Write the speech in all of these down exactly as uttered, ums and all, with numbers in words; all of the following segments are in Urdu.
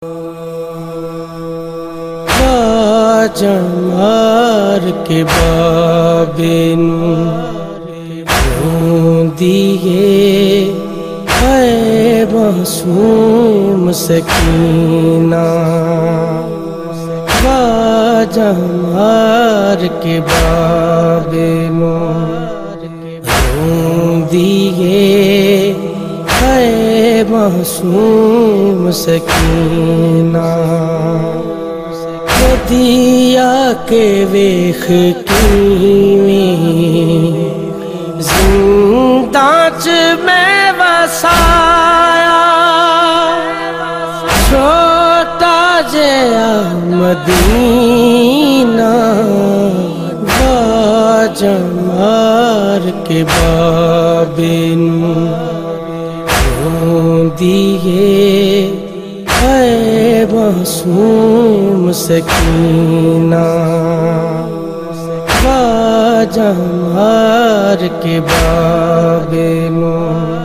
جمار کے بابے نو کیوں دیے اے معصوم سکینہ، جمار کے بابے نو کیوں دیے اے معصوم سکینہ، دیا کے ویخ کیویں زندہ چ میں وسایا، چھوٹا جیا مدینہ با جمار کے بابے نو کیوں دیے اے معصوم سکینہ، با جمار کے بابے نو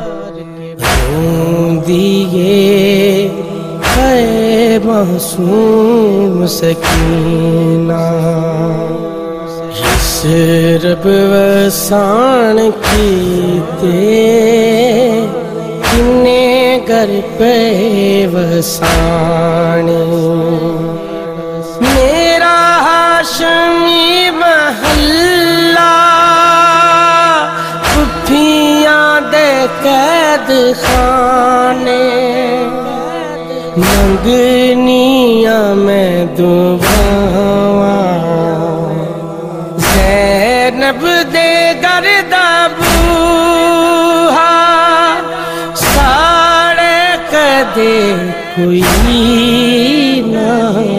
کیوں دیے اے معصوم سکینہ، اس رب وسان کیتے کنے گر پہ وسانے، میرا ہاشمی محلہ پھپھیاں دے قید خانے، منگنیاں میں دباواں زینب دے گردہ بوہا، دے کوئی نہ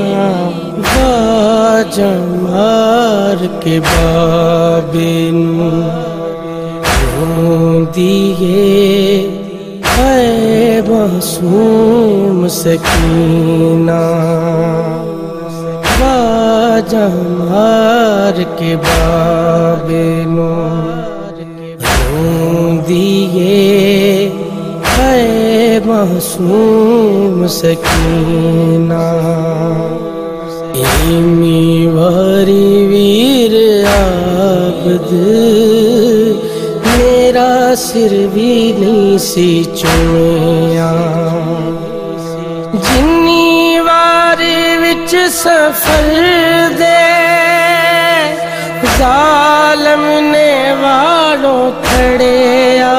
با جمار کے بابے نو کیوں دیے اے معصوم سکینہ، با جمار کے بابے نو کیوں دیے اے معصوم سکینہ، ایمی واری ویر عابد میرا سر بھی نہیں سی چویا، جنی وار وچ سفر دے ظالم نے والوں کھڑیا،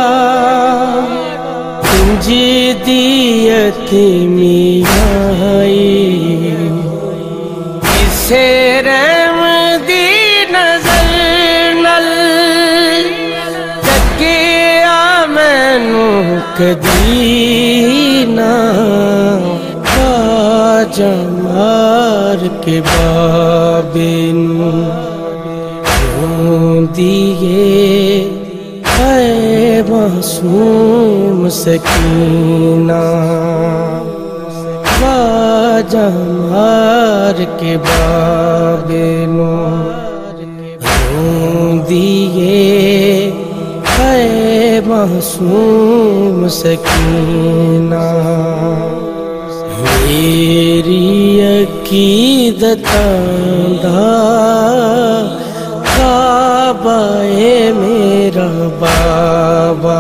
جی دی یتیمی آئی اسے رحم دی نظر نل تکیا مینو کدی نہ، با جمار کے بابے نو کیوں دیے اے معصوم سکینہ، با جمار کے بابے نو کیوں دیے اے معصوم سکینہ، میری عقیدت دا کعبہ اے میرا بابا،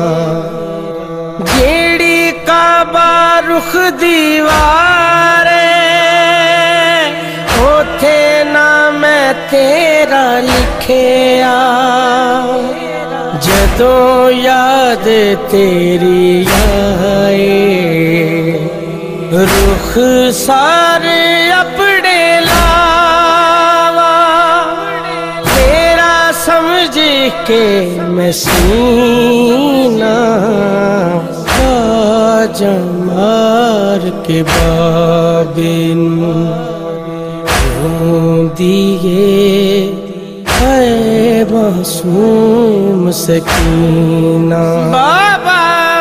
جیڑی کعبہ رخ دیوارے اوتھے نام میں تیرا لکھیا، جدوں یاد تیری آئے رخ سارے اپنے لاوا، تیرا سمجھ کے میں سینہ با جمار کے بابے نو کیوں دیے اے معصوم سکینہ، بابا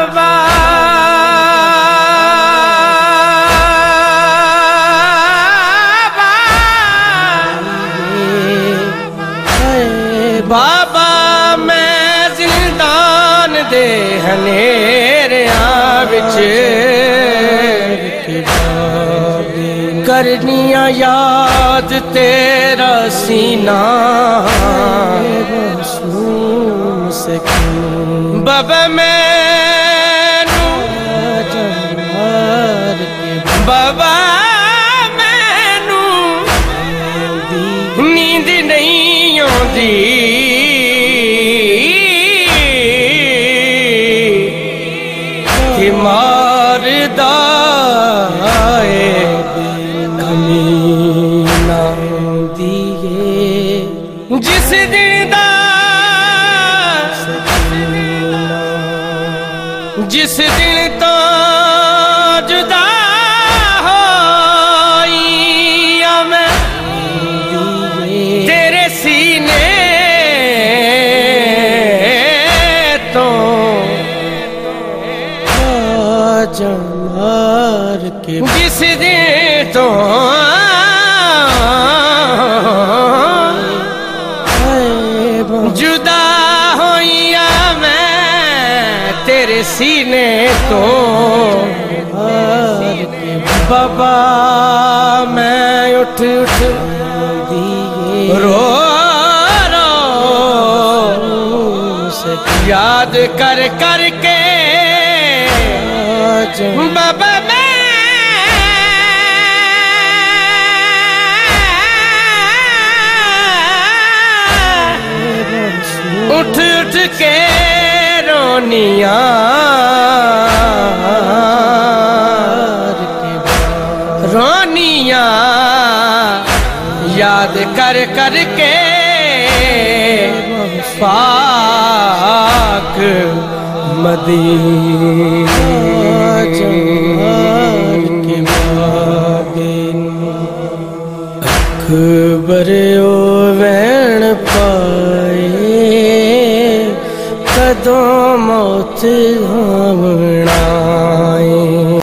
بابا میں زندان دے ہنیریاں وچ کرنیاں یاد تیرا سینہ بابا مینو بابا مینو نیند نہیں آندی کہ ماردا اے کمینہ جس دن دا جس دن تو جدا ہوئی میں تیرے سینے تو جمار کے جس دن تو جدا ہوئی تیرے سینے تو بابا میں اٹھ اٹھ رو رو یاد کر کر کے بابا میں اٹھ اٹھ کے رونیاں رونیاں یاد کر کر کے پاک مدینہ اکبر او وین پائے کدوں موت ہونا